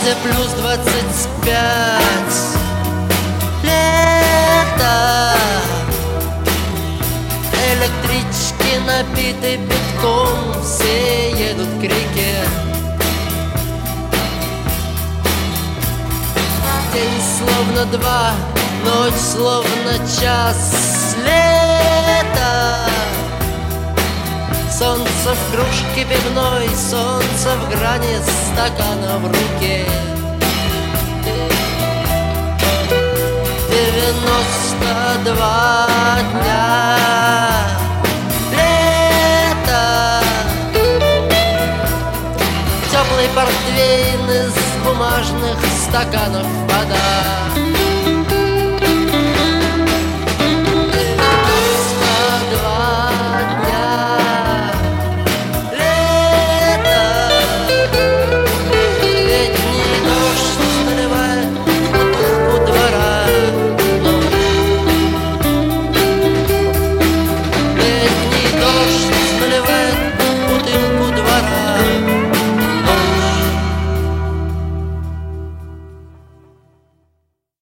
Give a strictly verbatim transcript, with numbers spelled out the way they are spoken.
Морзе плюс двадцать пять. Лето. Электрички набиты битком, все едут к реке. День словно два, ночь словно час. Лето. Солнце в кружке пивной, солнце в грани стакана в руке. Девяносто два дня. Лето. Теплый портвейн из бумажных стаканов вода.